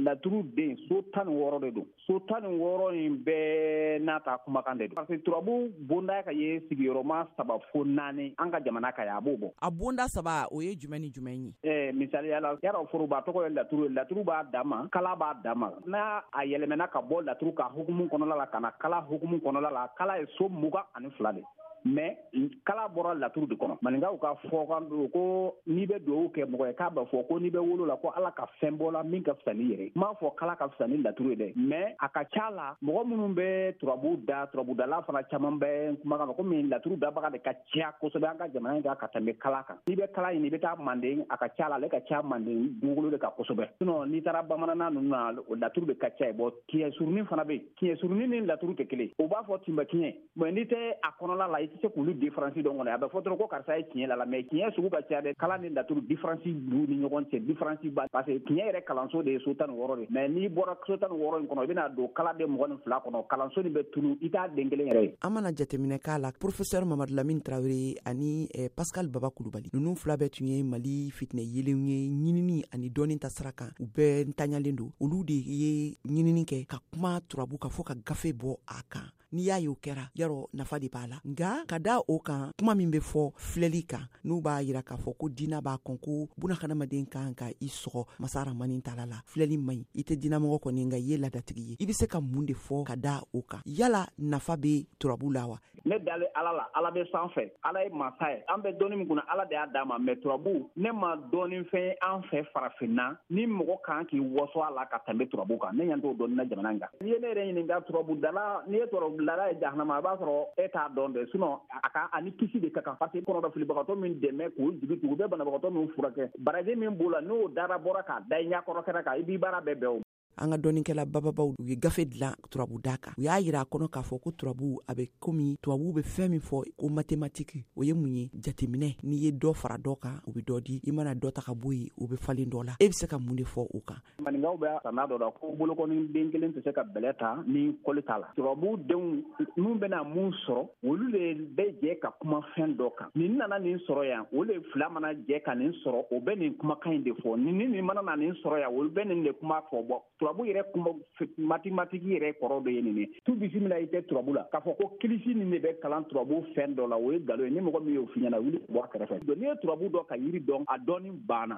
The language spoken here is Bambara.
laturu den so 16 de don so 16 in bɛɛ n'a ta kumakan de don parce que turabu bonda ka ye sigiyɔrɔma 3 fo 4 an ka jamana ka a b'o bɔ. A bonda 3 o ye jumɛn ni jumɛn ye? Misaliya la yara foroba tɔgɔ ye laturu b'a dama kala b'a dama n'a a yɛlɛmɛna ka bɔ laturu ka hukumu kɔnɔla la ka na kala hukumu kɔnɔla la kala ye so 22 de mais kala bɔra laturu de kɔnɔ maninkaw ka fɔ kan do ko n'i bɛ dugawu kɛ mɔgɔ ye k'a bɛ fɔ ko n'i bɛ wolo la ko ala ka fɛn bɔ la min ka fisa ni yɛrɛ m'a fɔ kala ka fisa ni laturu ye dɛ mais a ka ca la mɔgɔ minnu bɛ turabudala fana caman bɛ kumakan ko min laturu dabaga de ka ca kosɛbɛ an ka jamana in kan ka tɛmɛ kala kan n'i bɛ kala ɲini i bɛ taa Manden a ka ca la ale ka ca Manden dugukolo de ka kosɛbɛ sinon n'i taara bamanana ninnu na laturu de ka ca bon tiɲɛ surunin fana bɛ yen tiɲɛ surunin ni laturu tɛ kelen o b'a fɔ tinbɛ tiɲɛ mais n'i tɛ a kɔnɔla la se k'olu différence dɔn kɔnɔ a bɛ fɔ dɔrɔn ko karisa ye tiɲɛ la mais tiɲɛ sugu ka ca dɛ kala ni laturu différence b'u ni ɲɔgɔn cɛ différence ba parce que tiɲɛ yɛrɛ kalanso de ye so 16 de mais n'i bɔra so 16 in kɔnɔ i bɛna don kala den 22 kɔnɔ kalanso nin bɛ tunu i t'a den kelen yɛrɛ ye. An mana jateminɛ k'a la professeur Mamadu Lamini Traoré ani Pascal Baba Kulubali ninnu fila bɛɛ tun ye Mali fitinɛ yelenw ye ɲinini ani dɔɔni ta sira kan u bɛɛ ntanyalen don olu de ye ɲinini kɛ ka kuma turabu ka fɔ ka gafe bɔ a kan n'i y'a ye o kɛra yarɔ nafa de b'a la nka ka da o kan kuma min bɛ fɔ filɛli kan n'u b'a yira k'a fɔ ko diinɛ b'a kɔn ko bunahadamaden kan ka i sɔgɔ masa Rahamani tala la filɛli man ɲi i tɛ diinɛmɔgɔ kɔni nka i ye ladatigi ye i bɛ se ka mun de fɔ ka da o kan yala nafa bɛ turabu la wa? Ne dalen ala la ala bɛ sanfɛ ala ye masa ye an bɛ dɔɔnin min kunna ala de y'a d'a ma mais turabu ne ma dɔɔnin fɛn an fɛ farafinna ni mɔgɔ kan k'i waso a la ka tɛmɛ turabu kan ne ɲɛ t'o dɔɔnin na jamana in kan n'i ye ne yɛrɛ ɲininka turabu dala n'i ye turabu dala ye jahanama a b'a sɔrɔ e t'a dɔn dɛ sinon a ka ani kisi de ka kan parce que kɔnɔdɔ filibagatɔ min dɛmɛ k'o jigi tugu bɛ banabagatɔ min furakɛ baraji min b'o la n'o dara bɔra k'a da i ɲɛkɔrɔ kɛra kan i b'i baara bɛɛ bɛn o. An ka dɔɔninkɛla bababaw u ye gafe dilan turabu da kan u y'a yira a kɔnɔ k'a fɔ ko turabu a bɛ komi tubabu bɛ fɛn min fɔ ko mathématique o ye mun ye jateminɛ n'i ye dɔ fara dɔ kan u bɛ dɔ di i mana dɔ ta ka bɔ yen u bɛ falen dɔ la e bɛ se ka mun de fɔ o kan? Maninkaw bɛ sanna dɔ la ko bolokɔni den kelen tɛ se ka bɛlɛ ta ni kɔli t'a la turabu denw n'u bɛna mun sɔrɔ olu de bɛ jɛ ka kuma fɛn dɔ kan nin nana nin sɔrɔ yan o de fila mana jɛ ka nin sɔrɔ o bɛ nin kumakan in de fɔ nin mana na nin sɔrɔ yan olu bɛ nin de kuma fɔ bɔ turabu yɛrɛ kuma mathématique yɛrɛ kɔrɔ dɔ ye nin ye tu bisimila i tɛ turabu la k'a fɔ ko kilisi nin de bɛ kalan turabu fɛn dɔ la o ye nkalon ye ni mɔgɔ min y'o f'i ɲɛna wuli bɔ a kɛrɛfɛ n'i ye turabu dɔn ka yiri dɔn a dɔnni banna